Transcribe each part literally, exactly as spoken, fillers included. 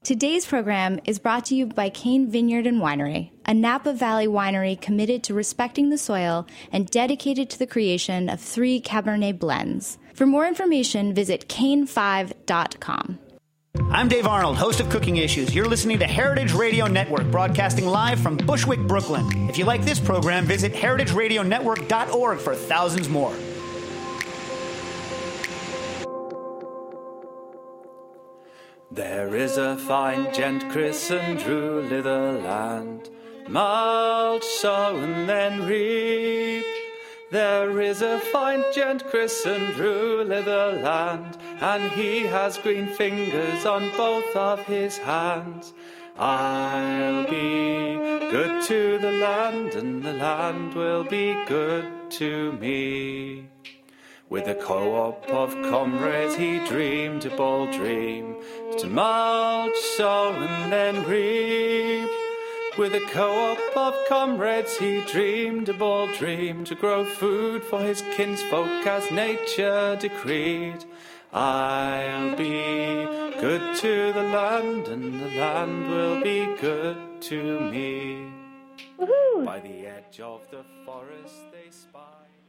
Today's program is brought to you by Cane Vineyard and Winery, a Napa Valley winery committed to respecting the soil and dedicated to the creation of three Cabernet blends. For more information, visit cane five dot com. I'm Dave Arnold, host of Cooking Issues. You're listening to Heritage Radio Network, broadcasting live from Bushwick, Brooklyn. If you like this program, visit heritage radio network dot org for thousands more. There is a fine gent christened Drew Litherland, mulch, sow, and then reap. There is a fine gent christened Drew Litherland, and he has green fingers on both of his hands. I'll be good to the land, and the land will be good to me. With a co-op of comrades he dreamed a bold dream, to mulch, sow, and then reap. With a co-op of comrades he dreamed a bold dream, to grow food for his kinsfolk as nature decreed. I'll be good to the land, and the land will be good to me. Woohoo! By the edge of the forest they spy.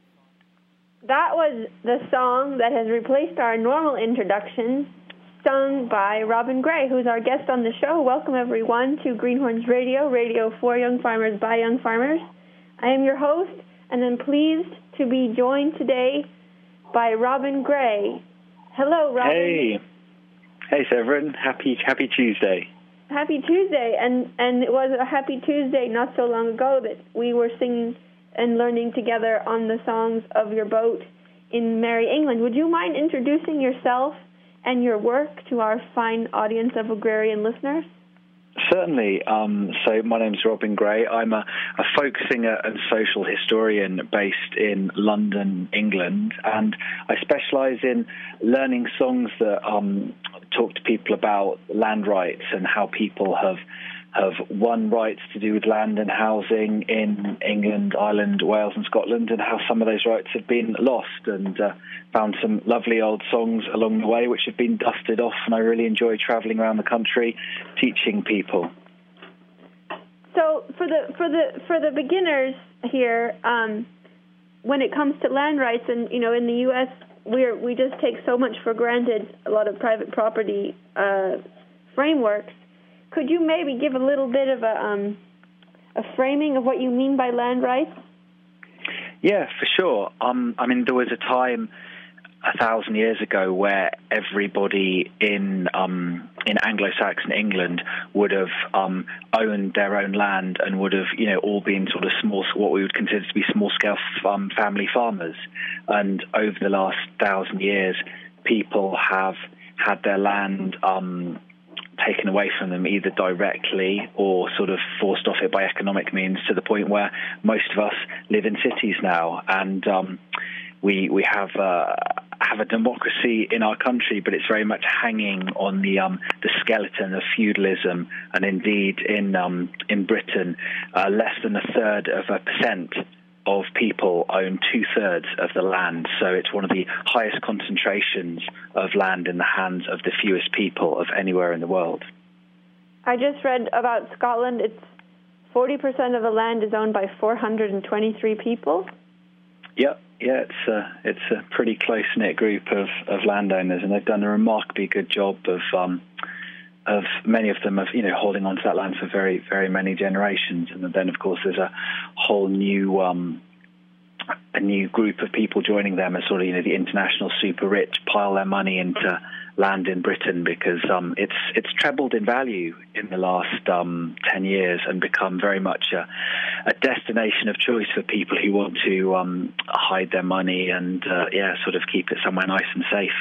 That was the song that has replaced our normal introduction, sung by Robin Gray, who's our guest on the show. Welcome, everyone, to Greenhorns Radio, radio for young farmers by young farmers. I am your host, and I'm pleased to be joined today by Robin Gray. Hello, Robin. Hey. Hey, Severin. Happy Happy Tuesday. Happy Tuesday, and, and it was a happy Tuesday not so long ago that we were singing and learning together on the songs of your boat in Merry England. Would you mind introducing yourself and your work to our fine audience of agrarian listeners? Certainly. Um, so my name's Robin Gray. I'm a, a folk singer and social historian based in London, England, and I specialise in learning songs that um, talk to people about land rights and how people have have won rights to do with land and housing in England, Ireland, Wales and Scotland, and how some of those rights have been lost, and uh, found some lovely old songs along the way which have been dusted off, and I really enjoy travelling around the country teaching people. So for the for the for the beginners here, um, when it comes to land rights, and you know, in the U S we're we just take so much for granted, a lot of private property uh, frameworks. Could you maybe give a little bit of a, um, a framing of what you mean by land rights? Yeah, for sure. Um, I mean, there was a time a thousand years ago where everybody in um, in Anglo-Saxon England would have um, owned their own land and would have, you know, all been sort of small, what we would consider to be small-scale um, family farmers. And over the last thousand years, people have had their land Um, taken away from them either directly or sort of forced off it by economic means, to the point where most of us live in cities now, and um, we we have uh, have a democracy in our country, but it's very much hanging on the um, the skeleton of feudalism. And indeed, in um, in Britain, uh, less than a third of a percent of people own two-thirds of the land, so it's one of the highest concentrations of land in the hands of the fewest people of anywhere in the world. I just read about Scotland. It's forty percent of the land is owned by four hundred twenty-three people. Yeah, yeah, it's a, it's a pretty close-knit group of, of landowners, and they've done a remarkably good job of um, of many of them of, you know, holding on to that land for very, very many generations. And then, of course, there's a whole new um, a new group of people joining them as sort of, you know, the international super rich pile their money into land in Britain, because um, it's it's trebled in value in the last um, ten years and become very much a, a destination of choice for people who want to um, hide their money and, uh, yeah, sort of keep it somewhere nice and safe.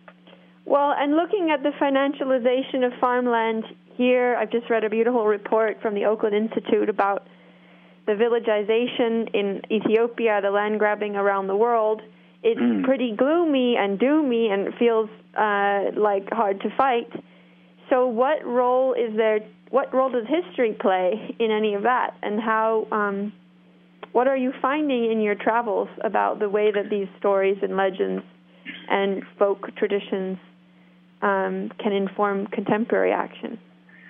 Well, and looking at the financialization of farmland here, I've just read a beautiful report from the Oakland Institute about the villagization in Ethiopia, the land grabbing around the world. It's mm. pretty gloomy and doomy and feels uh, like hard to fight. So what role is there, what role does history play in any of that? And how, um, what are you finding in your travels about the way that these stories and legends and folk traditions um, can inform contemporary action?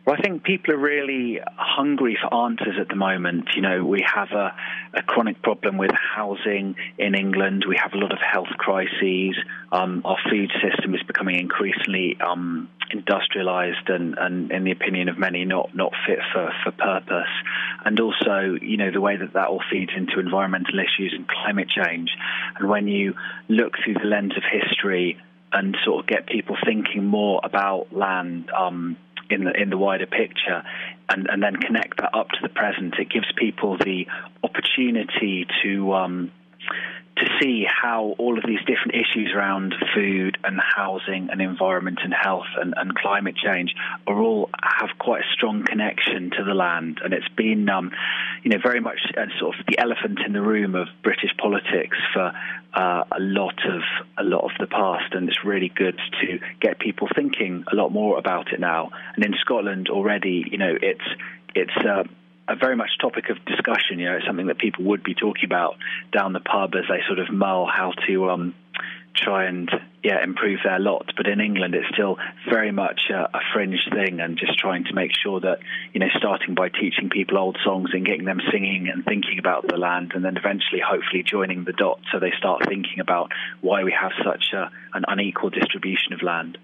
Well, I think people are really hungry for answers at the moment. You know, we have a, a chronic problem with housing in England. We have a lot of health crises. Um, our food system is becoming increasingly um, industrialized and, and, in the opinion of many, not, not fit for, for purpose. And also, you know, the way that that all feeds into environmental issues and climate change. And when you look through the lens of history and sort of get people thinking more about land, um, in the in the wider picture, and, and then connect that up to the present, it gives people the opportunity to um, to see how all of these different issues around food and housing and environment and health and, and climate change are all have quite a strong connection to the land. And it's been, um, you know, very much a sort of the elephant in the room of British politics for uh, a lot of a lot of the past. And it's really good to get people thinking a lot more about it now. And in Scotland already, you know, it's it's. Uh, a very much topic of discussion. You know, it's something that people would be talking about down the pub as they sort of mull how to um, try and, yeah, improve their lot. But in England, it's still very much a, a fringe thing, and just trying to make sure that, you know, starting by teaching people old songs and getting them singing and thinking about the land, and then eventually, hopefully, joining the dots so they start thinking about why we have such a, an unequal distribution of land.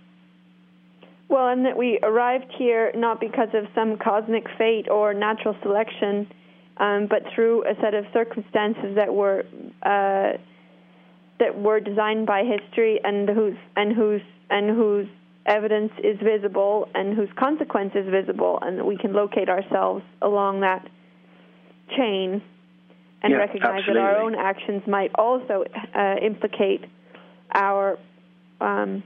Well, and that we arrived here not because of some cosmic fate or natural selection, um, but through a set of circumstances that were uh, that were designed by history, and whose and whose and whose evidence is visible, and whose consequence is visible, and that we can locate ourselves along that chain, and yeah, recognize absolutely. that our own actions might also uh, implicate our. Um,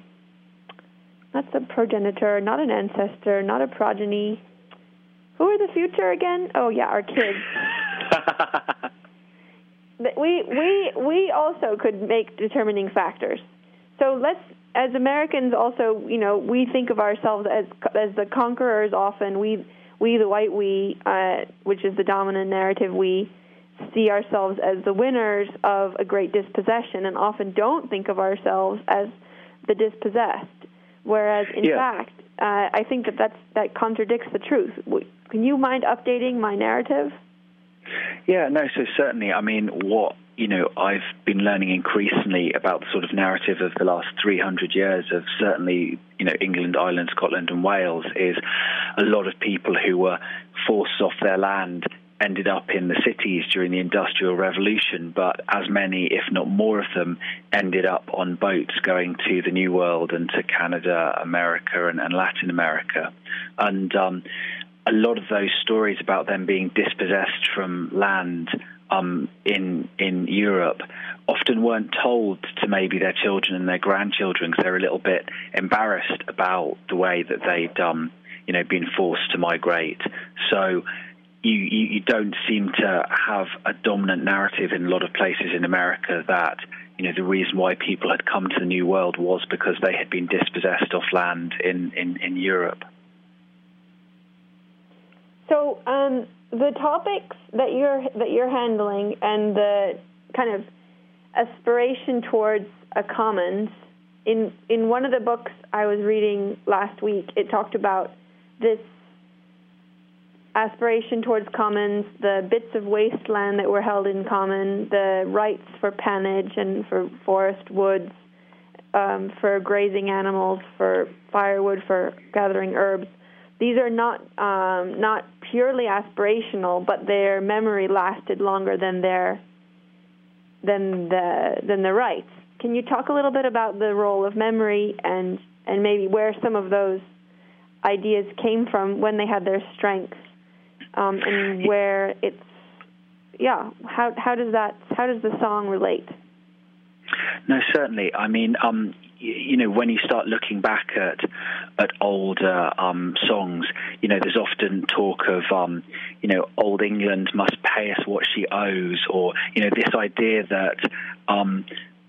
Not a progenitor, not an ancestor, not a progeny. Who are the future again? Oh, yeah, our kids. we we we also could make determining factors. So let's, as Americans, also, you know, we think of ourselves as as the conquerors. Often, we we the white we, uh, which is the dominant narrative, we see ourselves as the winners of a great dispossession, and often don't think of ourselves as the dispossessed. Whereas, in yeah. fact, uh, I think that that's, that contradicts the truth. Can you mind updating my narrative? Yeah, no, so certainly. I mean, what, you know, I've been learning increasingly about the sort of narrative of the last three hundred years of certainly, you know, England, Ireland, Scotland and Wales is a lot of people who were forced off their land ended up in the cities during the Industrial Revolution, but as many, if not more of them, ended up on boats going to the New World and to Canada, America, and, and Latin America. And um, a lot of those stories about them being dispossessed from land um, in in Europe often weren't told to maybe their children and their grandchildren, because they're a little bit embarrassed about the way that they'd um, you know, been forced to migrate. So You, you, you don't seem to have a dominant narrative in a lot of places in America that, you know, the reason why people had come to the New World was because they had been dispossessed of land in, in, in Europe. So um, the topics that you're that you're handling and the kind of aspiration towards a commons, in in one of the books I was reading last week, it talked about this aspiration towards commons, the bits of wasteland that were held in common, the rights for pannage and for forest woods, um, for grazing animals, for firewood, for gathering herbs. These are not um, not purely aspirational, but their memory lasted longer than their than the than the rights. Can you talk a little bit about the role of memory and and maybe where some of those ideas came from when they had their strength? Um, and where it's, yeah, how how does that, how does the song relate? No, certainly. I mean, um, you, you know, when you start looking back at at older um, songs, you know, there's often talk of, um, you know, old England must pay us what she owes, or, you know, this idea that um,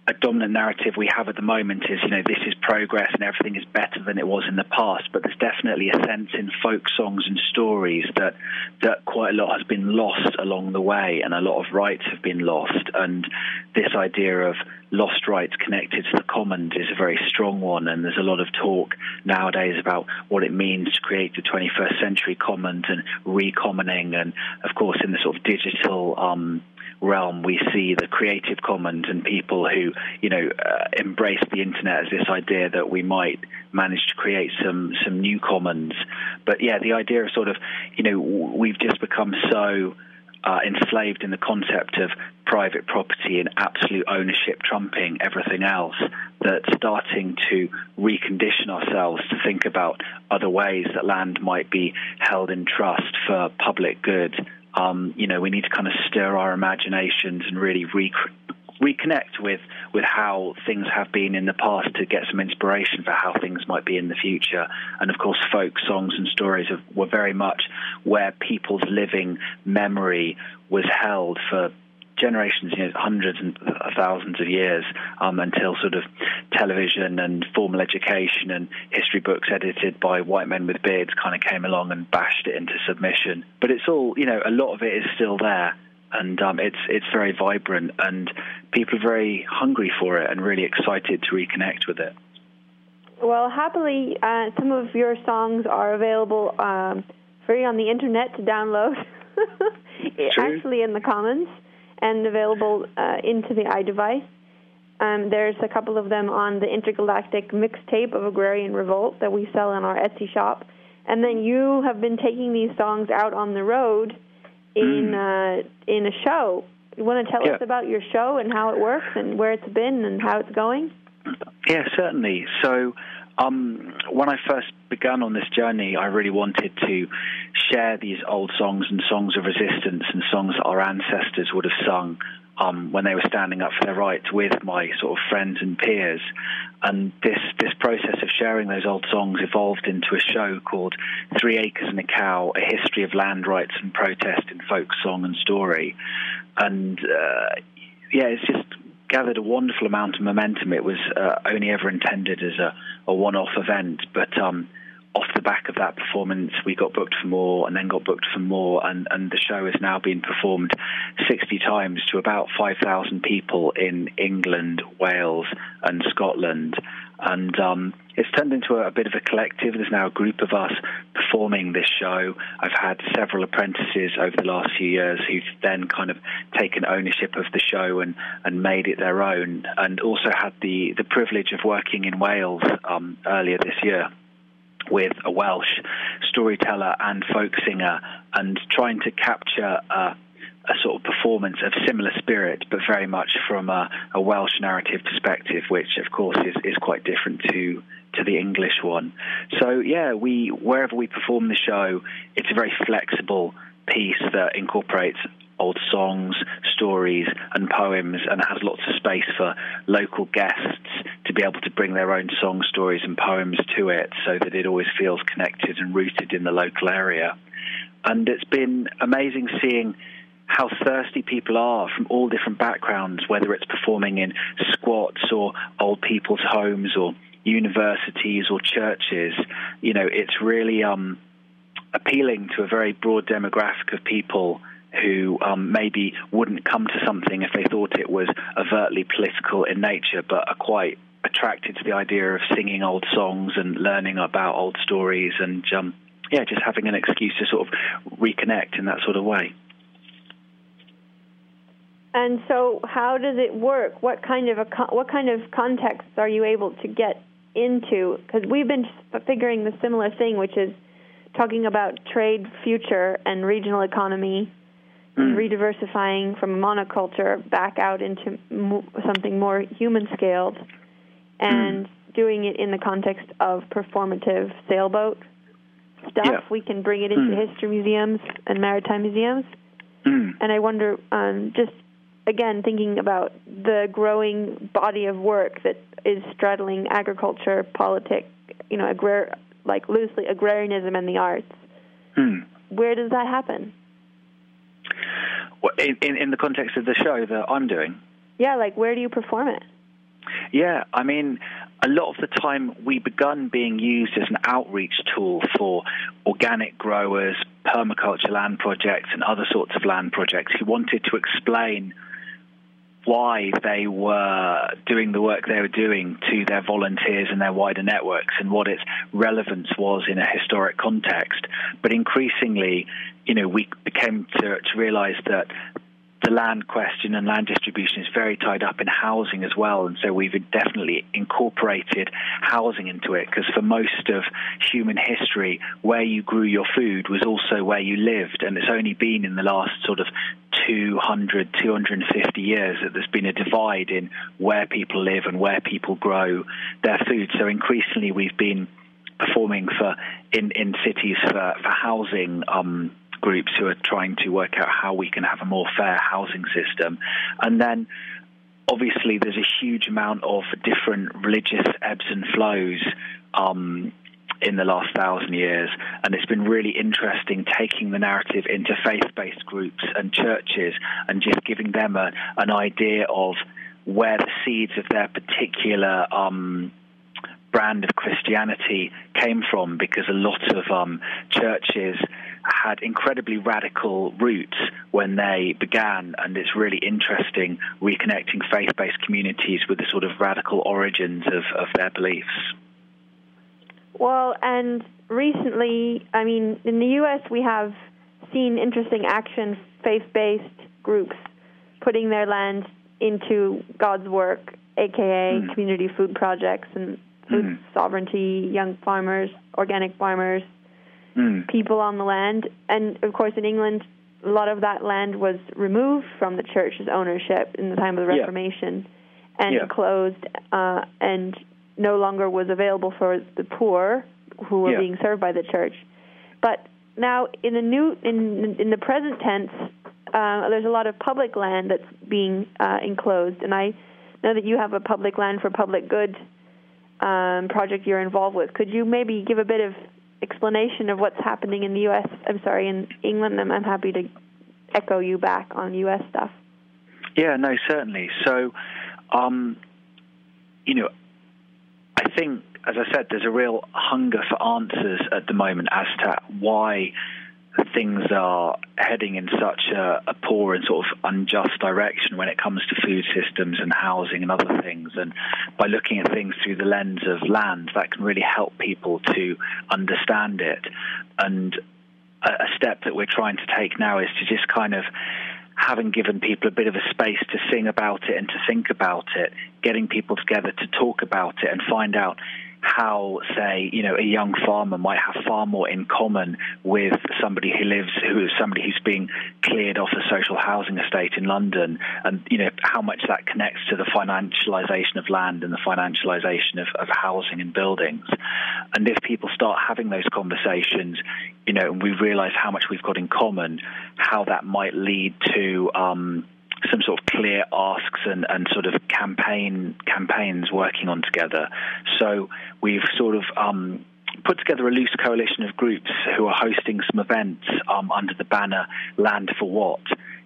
a dominant narrative we have at the moment is, you know, this is progress and everything is better than it was in the past. But there's definitely a sense in folk songs and stories that that quite a lot has been lost along the way, and a lot of rights have been lost. And this idea of lost rights connected to the commons is a very strong one. And there's a lot of talk nowadays about what it means to create the twenty-first century commons and recommoning. And of course, in the sort of digital um, realm, we see the Creative Commons and people who, you know, uh, embrace the internet as this idea that we might manage to create some some new commons. But yeah, the idea of sort of, you know, we've just become so uh, enslaved in the concept of private property and absolute ownership trumping everything else, that starting to recondition ourselves to think about other ways that land might be held in trust for public good. Um, you know, we need to kind of stir our imaginations and really re- reconnect with, with how things have been in the past to get some inspiration for how things might be in the future. And of course, folk songs and stories have, were very much where people's living memory was held for generations, you know, hundreds and thousands of years, um, until sort of television and formal education and history books edited by white men with beards kind of came along and bashed it into submission. But it's all, you know, a lot of it is still there, and um, it's it's very vibrant, and people are very hungry for it and really excited to reconnect with it. Well, happily, uh, some of your songs are available um, free on the internet to download, actually in the Commons, and available uh, into the iDevice. Um, there's a couple of them on the Intergalactic Mixtape of Agrarian Revolt that we sell in our Etsy shop. And then you have been taking these songs out on the road in mm. uh, in a show. You want to tell yeah. us about your show and how it works and where it's been and how it's going? Yeah, certainly. So um, when I first began on this journey, I really wanted to share these old songs and songs of resistance and songs that our ancestors would have sung um, when they were standing up for their rights with my sort of friends and peers. And this, this process of sharing those old songs evolved into a show called Three Acres and a Cow, A History of Land Rights and Protest in Folk Song and Story. And, uh, yeah, it's just gathered a wonderful amount of momentum. It was uh, only ever intended as a, a one-off event, but um, off the back of that performance, we got booked for more and then got booked for more, and, and the show has now been performed sixty times to about five thousand people in England, Wales, and Scotland. And um, it's turned into a, a bit of a collective. There's now a group of us performing this show. I've had several apprentices over the last few years who've then kind of taken ownership of the show and, and made it their own, and also had the, the privilege of working in Wales um, earlier this year with a Welsh storyteller and folk singer, and trying to capture uh, a sort of performance of similar spirit, but very much from a, a Welsh narrative perspective, which of course is, is quite different to to the English one. So yeah, we wherever we perform the show, it's a very flexible piece that incorporates old songs, stories, and poems, and has lots of space for local guests to be able to bring their own song, stories, and poems to it, so that it always feels connected and rooted in the local area. And it's been amazing seeing how thirsty people are from all different backgrounds, whether it's performing in squats or old people's homes or universities or churches. You know, it's really um, appealing to a very broad demographic of people who um, maybe wouldn't come to something if they thought it was overtly political in nature, but are quite attracted to the idea of singing old songs and learning about old stories, and um, yeah, just having an excuse to sort of reconnect in that sort of way. And so, how does it work? What kind of a what kind of contexts are you able to get into? Because we've been figuring the similar thing, which is talking about trade future and regional economy, mm. and rediversifying from a monoculture back out into mo- something more human-scaled, and mm. doing it in the context of performative sailboat stuff. Yeah. We can bring it into mm. history museums and maritime museums. Mm. And I wonder, um, just again, thinking about the growing body of work that is straddling agriculture, politics, you know, agrar- like loosely agrarianism and the arts. Mm. Where does that happen? Well, in, in, in the context of the show that I'm doing? Yeah, like where do you perform it? Yeah, I mean, a lot of the time we begun being used as an outreach tool for organic growers, permaculture land projects, and other sorts of land projects who wanted to explain why they were doing the work they were doing to their volunteers and their wider networks and what its relevance was in a historic context. But increasingly, you know, we became to, to realize that the land question and land distribution is very tied up in housing as well, and so we've definitely incorporated housing into it, because for most of human history, where you grew your food was also where you lived, and it's only been in the last sort of two hundred, two hundred fifty years that there's been a divide in where people live and where people grow their food. So increasingly we've been performing for in, in cities for, for housing um groups who are trying to work out how we can have a more fair housing system. And then obviously there's a huge amount of different religious ebbs and flows um, in the last thousand years, and it's been really interesting taking the narrative into faith-based groups and churches and just giving them a, an idea of where the seeds of their particular um brand of Christianity came from, because a lot of um, churches had incredibly radical roots when they began, and it's really interesting reconnecting faith-based communities with the sort of radical origins of, of their beliefs. Well, and recently, I mean, in the U S we have seen interesting action, faith-based groups putting their land into God's work, a k a mm. community food projects and food mm. sovereignty, young farmers, organic farmers, mm. people on the land. And, of course, in England, a lot of that land was removed from the church's ownership in the time of the Reformation yeah. and yeah. closed uh, and no longer was available for the poor who were yeah. being served by the church. But now, in the new, in in the present tense, uh, there's a lot of public land that's being uh, enclosed. And I know that you have a public land for public good Um, project you're involved with. Could you maybe give a bit of explanation of what's happening in the U S? I'm sorry, in England, and I'm happy to echo you back on U S stuff. Yeah, no, certainly. So, um, you know, I think, as I said, there's a real hunger for answers at the moment as to why things are heading in such a, a poor and sort of unjust direction when it comes to food systems and housing and other things. And by looking at things through the lens of land, that can really help people to understand it. And a, a step that we're trying to take now is to just kind of, having given people a bit of a space to sing about it and to think about it, getting people together to talk about it and find out how, say, you know, a young farmer might have far more in common with somebody who lives, who is somebody who's being cleared off a social housing estate in London, and, you know, how much that connects to the financialisation of land and the financialisation of, of housing and buildings. And if people start having those conversations, you know, and we realise how much we've got in common, how that might lead to um, some sort of clear asks and, and sort of campaign campaigns working on together. So we've sort of um, put together a loose coalition of groups who are hosting some events um, under the banner Land for What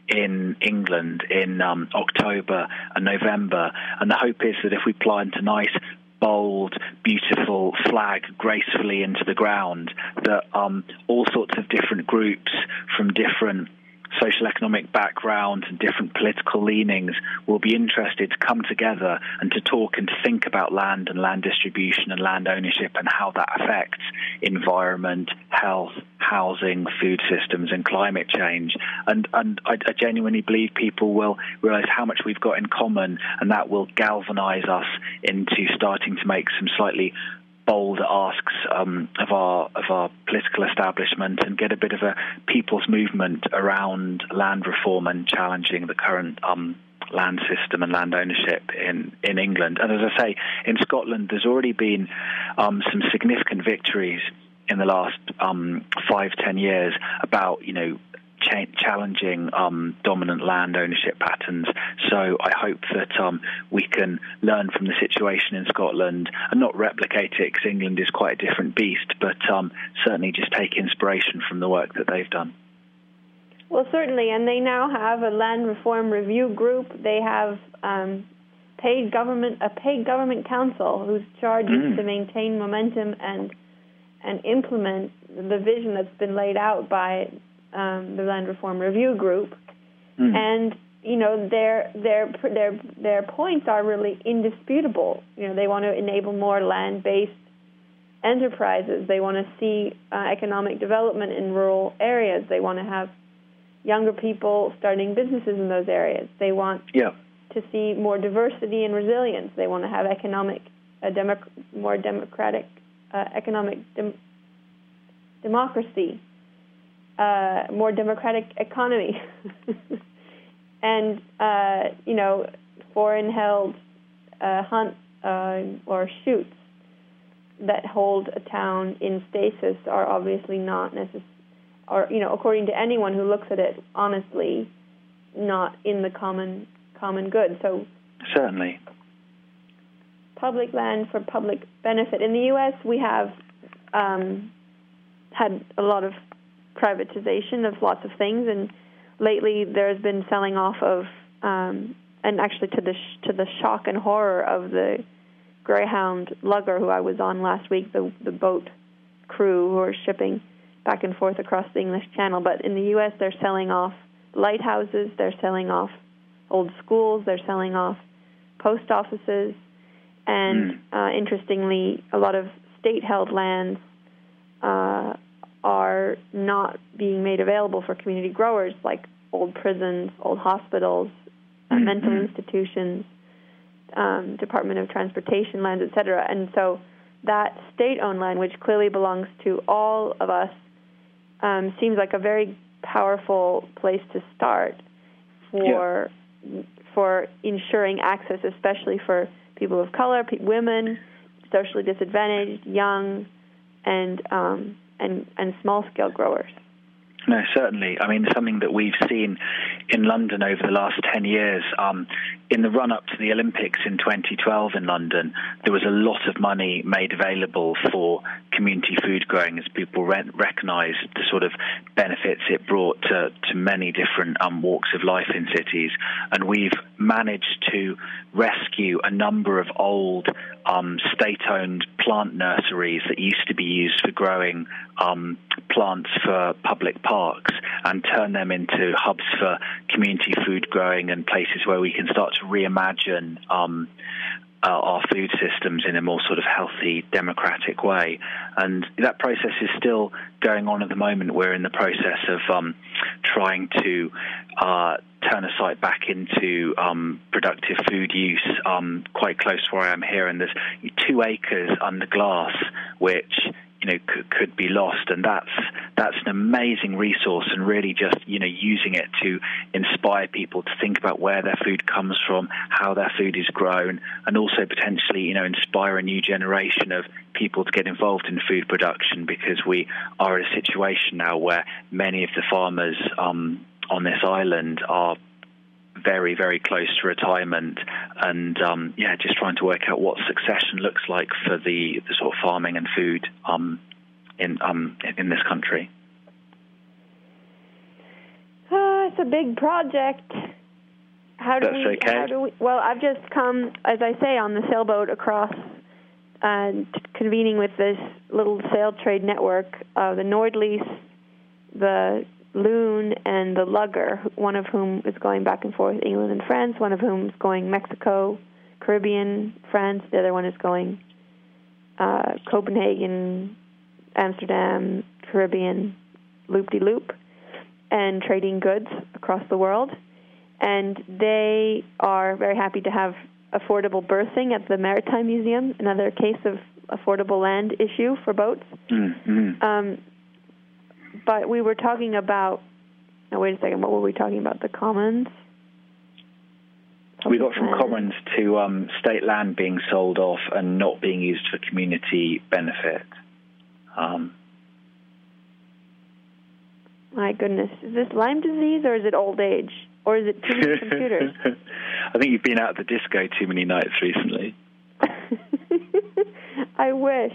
in England in um, October and November. And the hope is that if we plant a nice, bold, beautiful flag gracefully into the ground, that um, all sorts of different groups from different social economic backgrounds and different political leanings will be interested to come together and to talk and to think about land and land distribution and land ownership and how that affects environment, health, housing, food systems and climate change. And, and I, I genuinely believe people will realise how much we've got in common, and that will galvanise us into starting to make some slightly bold asks um, of our of our political establishment and get a bit of a people's movement around land reform and challenging the current um, land system and land ownership in, in England. And as I say, in Scotland, there's already been um, some significant victories in the last um, five, ten years about, you know, Ch- challenging um, dominant land ownership patterns. So I hope that um, we can learn from the situation in Scotland and not replicate it, because England is quite a different beast, but um, certainly just take inspiration from the work that they've done. Well, certainly, and they now have a land reform review group. They have um, paid government, a paid government council whose charge Mm. is to maintain momentum and and implement the vision that's been laid out by um, the Land Reform Review Group. Mm. And you know, their their their their points are really indisputable. You know, they want to enable more land-based enterprises. They want to see uh, economic development in rural areas. They want to have younger people starting businesses in those areas. They want yeah. to see more diversity and resilience. They want to have economic, uh, democ- more democratic uh, economic dem- democracy, uh, more democratic economy. And, uh, you know, foreign-held uh, hunt uh, or shoots that hold a town in stasis are obviously not necessary, or, you know, according to anyone who looks at it honestly, not in the common common good. So certainly, public land for public benefit. In the U S, we have um, had a lot of privatization of lots of things, and lately there's been selling off of, um, and actually to the sh- to the shock and horror of the Greyhound lugger who I was on last week, the the boat crew who are shipping back and forth across the English Channel. But in the U S, they're selling off lighthouses, they're selling off old schools, they're selling off post offices, and mm. uh, interestingly, a lot of state-held lands uh, are not being made available for community growers, like old prisons, old hospitals, uh, mm-hmm. mental institutions, um, Department of Transportation lands, et cetera. And so that state-owned land, which clearly belongs to all of us, um, seems like a very powerful place to start for yeah. for ensuring access, especially for people of color, pe- women, socially disadvantaged, young, and um, and and small-scale growers. No, certainly. I mean, something that we've seen in London over the last ten years, um, in the run-up to the Olympics in twenty twelve in London, there was a lot of money made available for community food growing as people re- recognised the sort of benefits it brought to, to many different um, walks of life in cities. And we've managed to rescue a number of old um, state-owned plant nurseries that used to be used for growing um, plants for public parks and turn them into hubs for community food growing and places where we can start to reimagine um, uh, our food systems in a more sort of healthy, democratic way. And that process is still going on at the moment. We're in the process of um, trying to uh, turn a site back into um, productive food use um, quite close to where I am here. And there's two acres under glass, which you know, could, could be lost, and that's that's an amazing resource, and really just you know using it to inspire people to think about where their food comes from, how their food is grown, and also potentially you know inspire a new generation of people to get involved in food production, because we are in a situation now where many of the farmers um, on this island are very, very close to retirement, and um, yeah, just trying to work out what succession looks like for the, the sort of farming and food um, in um, in this country. Uh, it's a big project. How do That's we? okay. How do we? Well, I've just come, as I say, on the sailboat across, uh, convening with this little sail trade network, uh, the Nordlies, the Loon, and the Lugger, one of whom is going back and forth England and France, one of whom is going Mexico, Caribbean, France, the other one is going uh, Copenhagen, Amsterdam, Caribbean, loop-de-loop, and trading goods across the world. And they are very happy to have affordable berthing at the Maritime Museum, another case of affordable land issue for boats. Mm-hmm. Um, But we were talking about, now wait a second, what were we talking about? The commons? We got from land. commons to um, state land being sold off and not being used for community benefit. Um, My goodness. Is this Lyme disease or is it old age? Or is it too many computers? I think you've been out of the disco too many nights recently. I wish.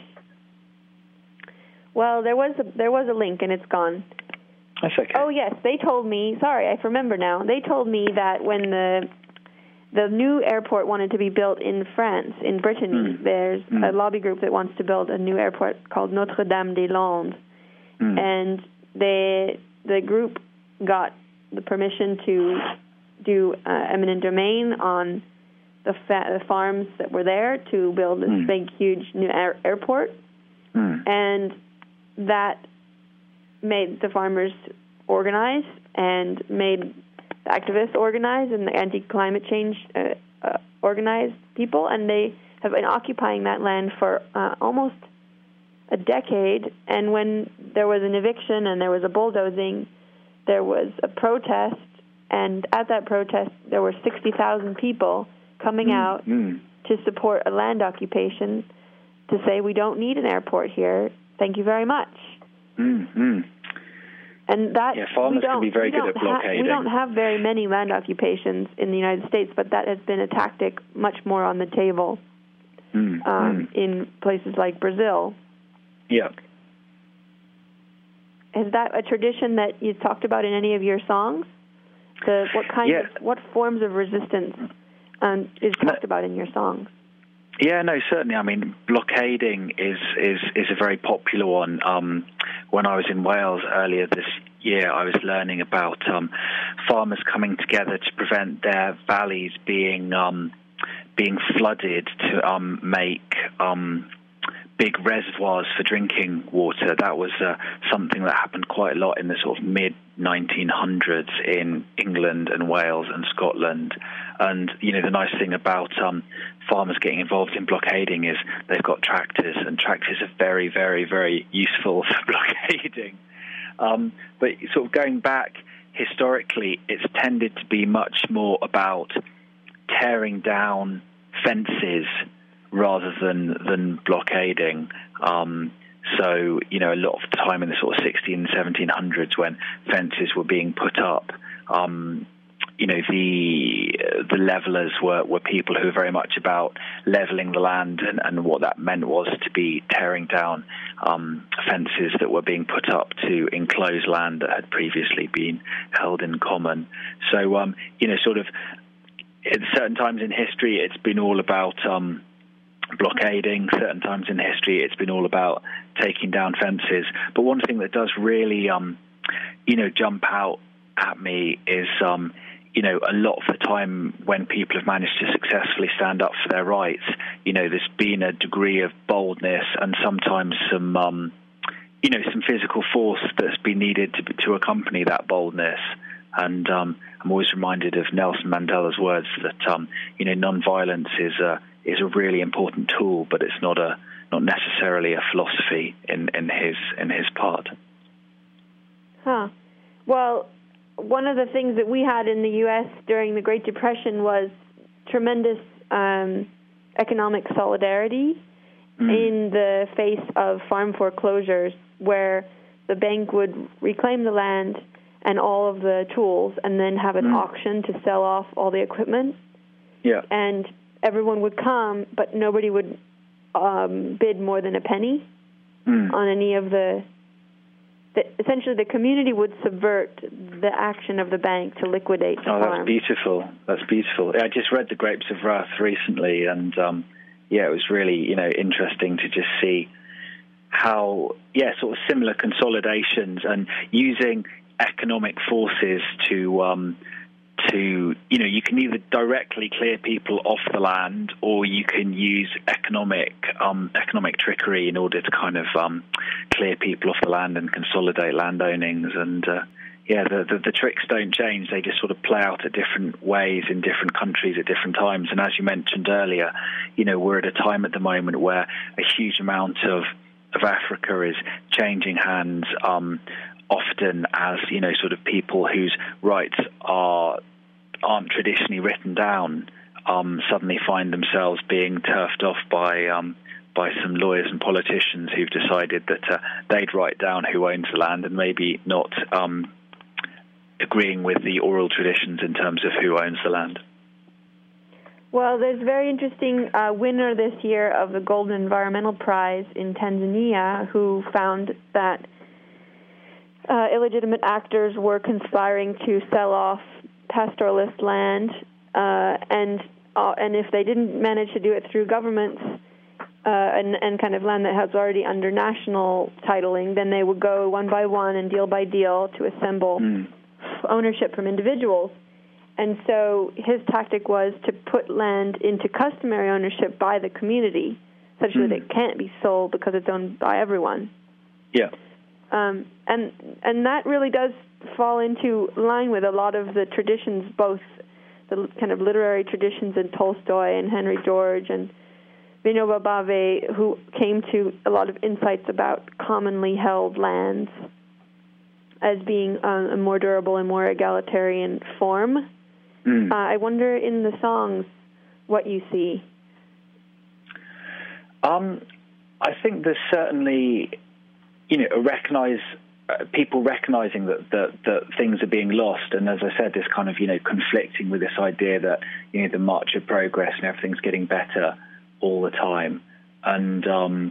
Well, there was a, there was a link, and it's gone. That's okay. Oh, yes, they told me, sorry, I remember now. They told me that when the the new airport wanted to be built in France, in Brittany. Mm. There's mm. a lobby group that wants to build a new airport called Notre-Dame-des-Landes. Mm. And they, the group got the permission to do uh, eminent domain on the, fa- the farms that were there to build this mm. big, huge new air- airport. Mm. And that made the farmers organize and made the activists organize and the anti-climate change uh, uh, organized people. And they have been occupying that land for uh, almost a decade. And when there was an eviction and there was a bulldozing, there was a protest. And at that protest, there were sixty thousand people coming mm. out mm. to support a land occupation, to say we don't need an airport here. Thank you very much. Mm-hmm. And that yeah, farmers we don't, can be very we good at blockading. Ha- we don't have very many land occupations in the United States, but that has been a tactic much more on the table mm, um, mm. in places like Brazil. Yeah. Is that a tradition that you talked about in any of your songs? The what kind yeah. of what forms of resistance um, is talked no. about in your songs? Yeah, no, certainly. I mean, blockading is is, is a very popular one. Um, when I was in Wales earlier this year, I was learning about um, farmers coming together to prevent their valleys being um, being flooded to um, make um, big reservoirs for drinking water. That was uh, something that happened quite a lot in the sort of mid nineteen hundreds in England and Wales and Scotland. And, you know, the nice thing about um, farmers getting involved in blockading is they've got tractors, and tractors are very, very, very useful for blockading. Um, but sort of going back historically, it's tended to be much more about tearing down fences rather than than blockading. Um, so, you know, a lot of the time in the sort of sixteen and seventeen hundreds when fences were being put up, um, you know, the the levelers were, were people who were very much about leveling the land, and, and what that meant was to be tearing down um, fences that were being put up to enclose land that had previously been held in common. So, um, you know, sort of at certain times in history, it's been all about um, blockading. Certain times in history, it's been all about taking down fences. But one thing that does really, um, you know, jump out at me is, um, you know, a lot of the time when people have managed to successfully stand up for their rights, you know, there's been a degree of boldness and sometimes some, um, you know, some physical force that's been needed to, to accompany that boldness. And um, I'm always reminded of Nelson Mandela's words that, um, you know, non-violence is a is a really important tool, but it's not a not necessarily a philosophy in, in his in his part. Huh. Well, one of the things that we had in the U S during the Great Depression was tremendous um, economic solidarity mm. in the face of farm foreclosures, where the bank would reclaim the land and all of the tools and then have an mm. auction to sell off all the equipment. Yeah. And everyone would come, but nobody would um, bid more than a penny mm. on any of the, the... Essentially, the community would subvert the action of the bank to liquidate the oh, farm. That's beautiful. That's beautiful. I just read The Grapes of Wrath recently, and, um, yeah, it was really, you know, interesting to just see how, yeah, sort of similar consolidations and using economic forces to... Um, to, you know, you can either directly clear people off the land, or you can use economic um, economic trickery in order to kind of um, clear people off the land and consolidate land ownings. And, uh, yeah, the, the, the tricks don't change. They just sort of play out at different ways in different countries at different times. And as you mentioned earlier, you know, we're at a time at the moment where a huge amount of, of Africa is changing hands, um, often as, you know, sort of people whose rights are aren't traditionally written down um, suddenly find themselves being turfed off by um, by some lawyers and politicians who've decided that uh, they'd write down who owns the land, and maybe not um, agreeing with the oral traditions in terms of who owns the land. Well, there's a very interesting uh, winner this year of the Golden Environmental Prize in Tanzania who found that Uh, illegitimate actors were conspiring to sell off pastoralist land uh, and uh, and if they didn't manage to do it through governments uh, and, and kind of land that has already under national titling, then they would go one by one and deal by deal to assemble mm. ownership from individuals. And so his tactic was to put land into customary ownership by the community, such mm. that it can't be sold because it's owned by everyone. Yeah. Um, and and that really does fall into line with a lot of the traditions, both the kind of literary traditions in Tolstoy and Henry George and Vinoba Bhave, who came to a lot of insights about commonly held lands as being um, a more durable and more egalitarian form. Mm. Uh, I wonder in the songs what you see. Um, I think there's certainly, you know, a recognize uh, people recognizing that, that that things are being lost, and as I said, this kind of, you know, conflicting with this idea that, you know, the march of progress and everything's getting better all the time. And um,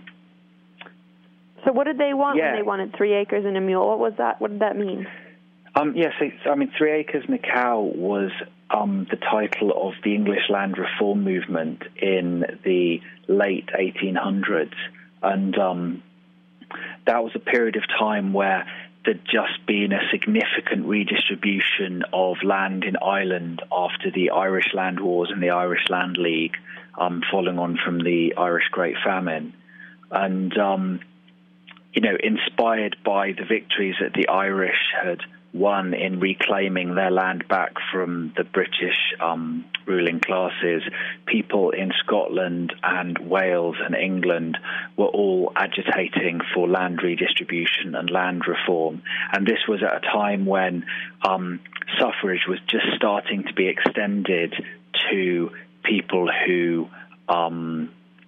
so, what did they want yeah. when they wanted three acres and a mule? What was that? What did that mean? Um, yes, yeah, so, I mean, Three Acres and a Cow was um, the title of the English land reform movement in the late eighteen hundreds. And um, that was a period of time where there'd just been a significant redistribution of land in Ireland after the Irish Land Wars and the Irish Land League, um, following on from the Irish Great Famine. And, um, you know, inspired by the victories that the Irish had won in reclaiming their land back from the British um, ruling classes, people in Scotland and Wales and England were all agitating for land redistribution and land reform. And this was at a time when um, suffrage was just starting to be extended to people who um,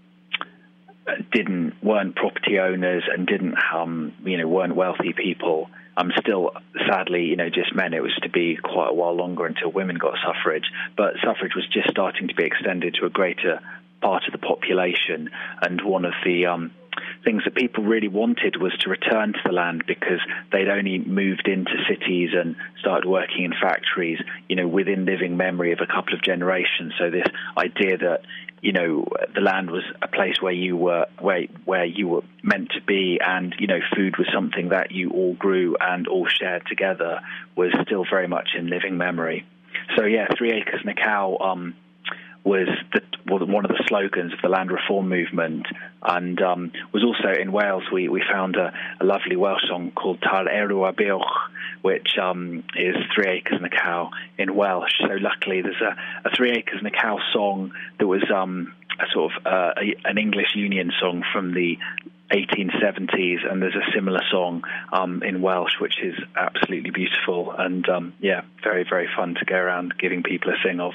didn't weren't property owners and didn't um, you know weren't wealthy people. Um, still, sadly, you know, just men. It was to be quite a while longer until women got suffrage. But suffrage was just starting to be extended to a greater part of the population. And one of the um, things that people really wanted was to return to the land, because they'd only moved into cities and started working in factories, you know, within living memory of a couple of generations. So this idea that, you know, the land was a place where you were where where you were meant to be, and, you know, food was something that you all grew and all shared together, was still very much in living memory. So yeah, Three Acres and a Cow um, was the, one of the slogans of the land reform movement, and um, was also in Wales. We we found a, a lovely Welsh song called Tar Erw a Buwch, which um, is Three Acres and a Cow in Welsh. So luckily there's a, a Three Acres and a Cow song that was um, a sort of uh, a, an English Union song from the eighteen seventies, and there's a similar song um, in Welsh, which is absolutely beautiful, and um, yeah, very, very fun to go around giving people a sing of.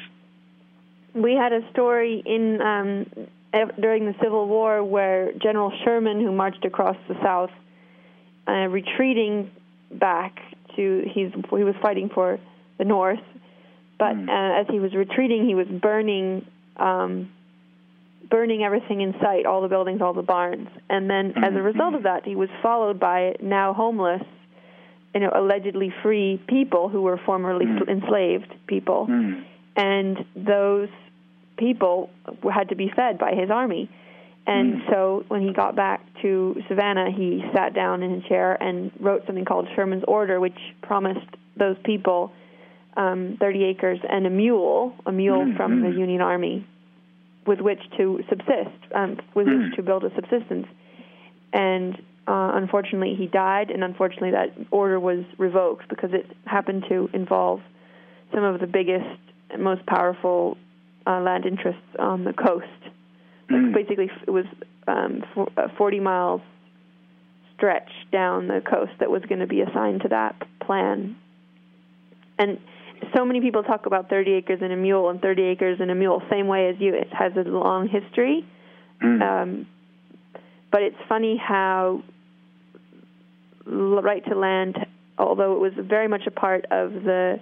We had a story in um, during the Civil War where General Sherman, who marched across the South, uh, retreating back to, he's, he was fighting for the North, but mm. uh, as he was retreating, he was burning um, burning everything in sight, all the buildings, all the barns. And then mm-hmm. as a result of that, he was followed by now homeless, you know, allegedly free people who were formerly mm. enslaved people. Mm. And those people had to be fed by his army. And mm. so when he got back to Savannah, he sat down in a chair and wrote something called Sherman's Order, which promised those people um, thirty acres and a mule, a mule mm. from mm. the Union Army, with which to subsist, um, with mm. which to build a subsistence. And uh, unfortunately, he died, and unfortunately that order was revoked because it happened to involve some of the biggest, most powerful uh, land interests on the coast. Mm. Like basically, it was um, for, a forty miles stretch down the coast that was going to be assigned to that plan. And so many people talk about thirty acres and a mule and thirty acres and a mule, same way as you. It has a long history. Mm. Um, but it's funny how right to land, although it was very much a part of the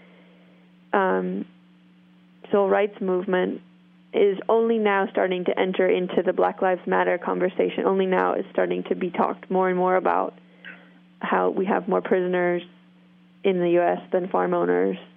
um, civil rights movement, is only now starting to enter into the Black Lives Matter conversation. Only now is starting to be talked more and more about how we have more prisoners in the U S than farm owners,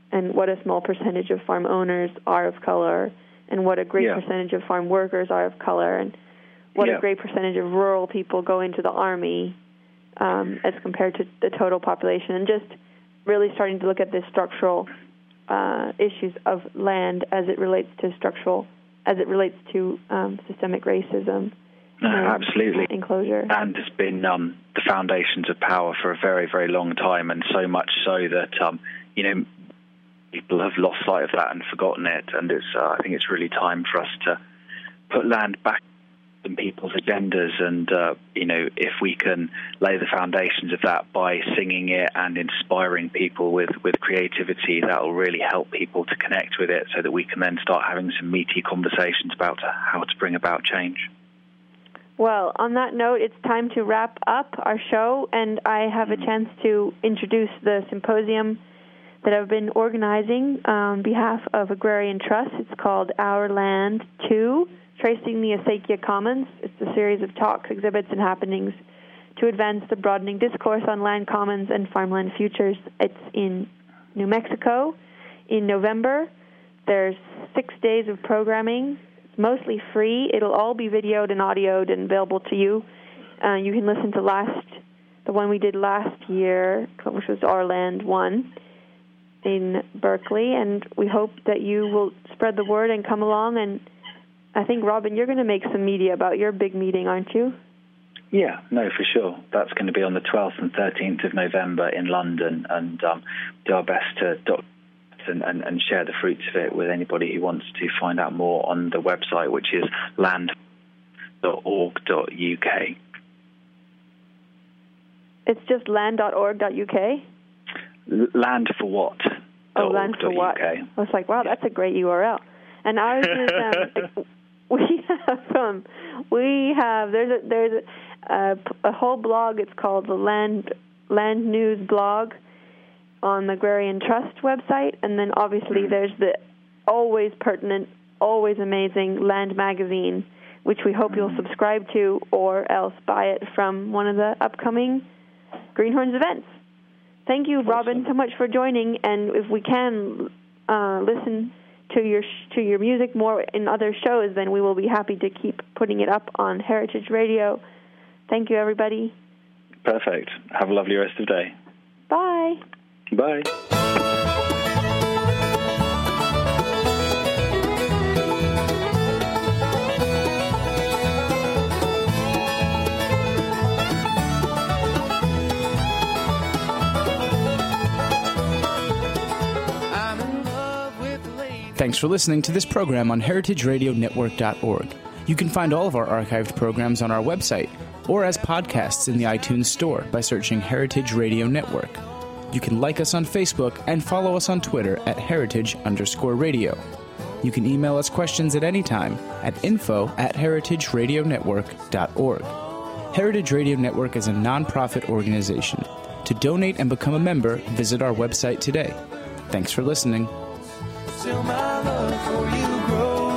and what a small percentage of farm owners are of color, and what a great yeah. percentage of farm workers are of color, and what yeah. a great percentage of rural people go into the Army um, as compared to the total population, and just really starting to look at the structural uh, issues of land as it relates to structural, as it relates to um, systemic racism. No, absolutely. Enclosure. Land has been um, the foundations of power for a very, very long time, and so much so that, um, you know, people have lost sight of that and forgotten it. And it's, uh, I think it's really time for us to put land back in people's agendas. And, uh, you know, if we can lay the foundations of that by singing it and inspiring people with, with creativity, that will really help people to connect with it so that we can then start having some meaty conversations about how to bring about change. Well, on that note, it's time to wrap up our show, and I have a chance to introduce the symposium that I've been organizing on behalf of Agrarian Trust. It's called Our Land two, Tracing the Acequia Commons. It's a series of talks, exhibits, and happenings to advance the broadening discourse on land commons and farmland futures. It's in New Mexico in November. There's six days of programming. Mostly free. It'll all be videoed and audioed and available to you. Uh, you can listen to last, the one we did last year, which was Our Land one in Berkeley, and we hope that you will spread the word and come along. And I think, Robin, you're going to make some media about your big meeting, aren't you? Yeah, no, for sure. That's going to be on the twelfth and thirteenth of November in London, and um, do our best to doc- And, and, and share the fruits of it with anybody who wants to find out more on the website, which is land dot org dot U K. It's just land dot org dot U K? Land for what? Oh, land for what? I was like, wow, that's a great U R L. And ours is, um, we have, um, we have, there's a, there's a, a, a whole blog. It's called the Land, Land News blog on the Agrarian Trust website, and then obviously there's the always pertinent, always amazing Land magazine, which we hope you'll subscribe to or else buy it from one of the upcoming Greenhorns events. Thank you, awesome. Robin, so much for joining, and if we can uh, listen to your sh- to your music more in other shows, then we will be happy to keep putting it up on Heritage Radio. Thank you, everybody. Perfect. Have a lovely rest of the day. Bye. Bye. Thanks for listening to this program on heritage radio network dot org. You can find all of our archived programs on our website or as podcasts in the iTunes Store by searching Heritage Radio Network. You can like us on Facebook and follow us on Twitter at heritage underscore radio. You can email us questions at any time at info at heritage radio network dot org. Heritage Radio Network is a nonprofit organization. To donate and become a member, visit our website today. Thanks for listening. Still my love for you grows.